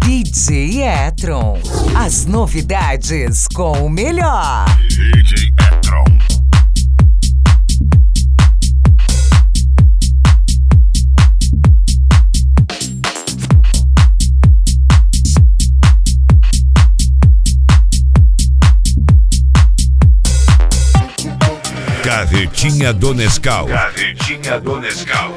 DJ Etron. As novidades com o melhor. DJ Etron. Carretinha do Nescau. Carretinha do Nescau.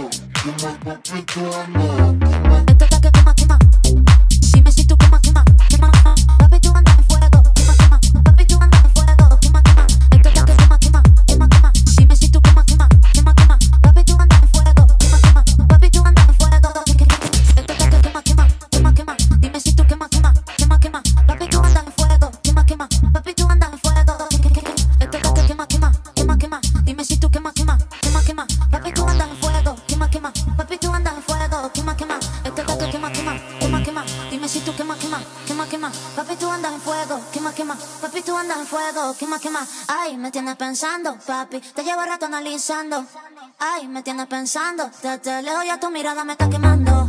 Dime si tú quema, quema, quema, papi tú andas en fuego, quema, quema, papi tú andas en fuego, quema, quema, esto es que quema, quema, quema, quema, dime si tú quema, quema, quema, quema, papi tú andas en fuego, quema, quema, papi tú andas en fuego, esto es que quema, quema, quema, quema, dime si tú quema, quema, quema, quema, papi tú andas en fuego, quema, quema, papi tú andas en fuego, esto es que quema, quema, quema, quema, dime si tú quema, quema, quema, quema, papi tú andas en fuego, quema, quema, papi tú andas en fuego, quema, quema, esto es que quema, quema, quema, quema, dime si tú quema, quema, quema, quema, papi tú andas en fuego, quema, quema, papi tú andas en fuego, quema, quema, ay, me tienes pensando, papi, te llevo rato analizando, ay, me tienes pensando, desde lejos ya tu mirada me está quemando.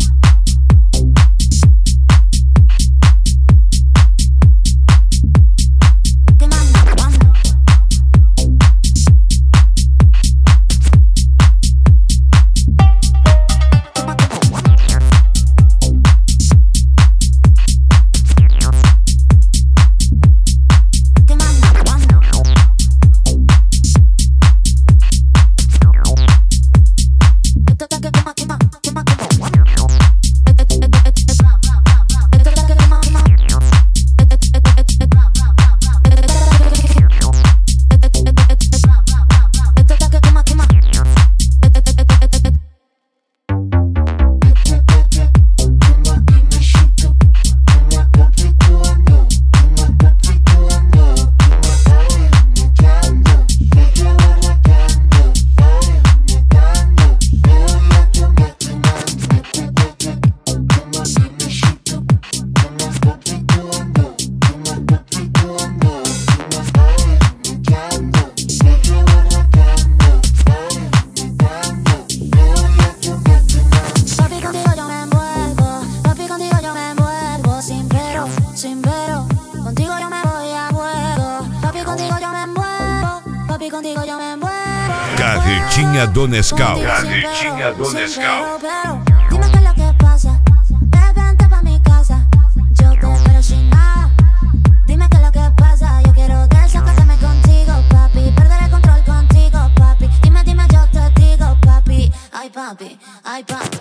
Carretinha do Nescau. Carretinha do Nescau. Dime qué es lo que pasa, vente pa' mi casa, yo te espero sin nada. Dime qué es lo que pasa, yo quiero desacatarme contigo, papi, perder el control contigo, papi. Dime, dime, yo te digo, papi, ay papi, ay papi.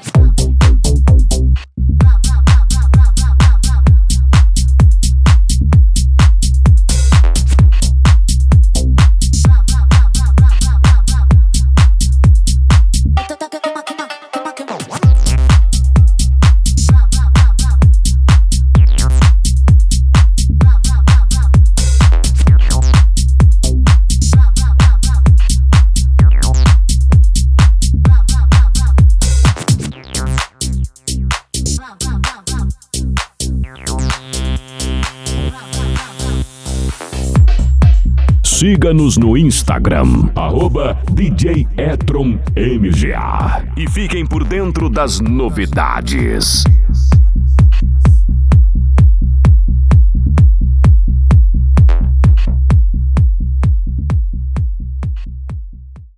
Siga-nos no Instagram, @DJ Etron MGA. E fiquem por dentro das novidades.